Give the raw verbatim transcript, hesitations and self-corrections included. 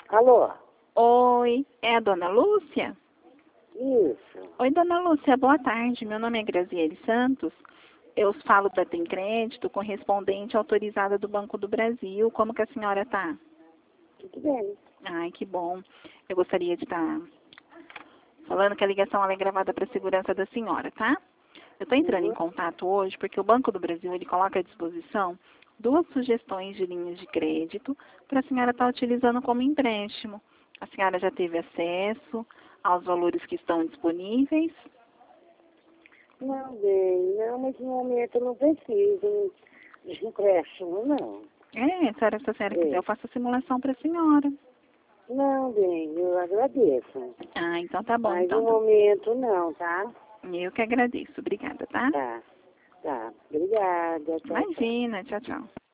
Alô? Oi, é a dona Lúcia? Isso. Oi, dona Lúcia, boa tarde. Meu nome é Graziele Santos. Eu falo da Tem Crédito, correspondente autorizada do Banco do Brasil. Como que a senhora está? Tudo bem. Ai, que bom. Eu gostaria de estar falando que a ligação ela é gravada para a segurança da senhora, tá? Eu estou entrando em Uhum. contato hoje porque o Banco do Brasil ele coloca à disposição duas sugestões de linhas de crédito para a senhora estar utilizando como empréstimo. A senhora já teve acesso aos valores que estão disponíveis? Não, bem, não, mas no momento eu não preciso de empréstimo, não. É, se a senhora, se a senhora quiser, É. eu faço a simulação para a senhora. Não, bem, eu agradeço. Ah, então tá bom. Mas no Então, tá- momento não, tá? eu que agradeço. Obrigada, tá? Tá. Tá. Obrigada. Tchau, tchau. Imagina. Tchau, tchau.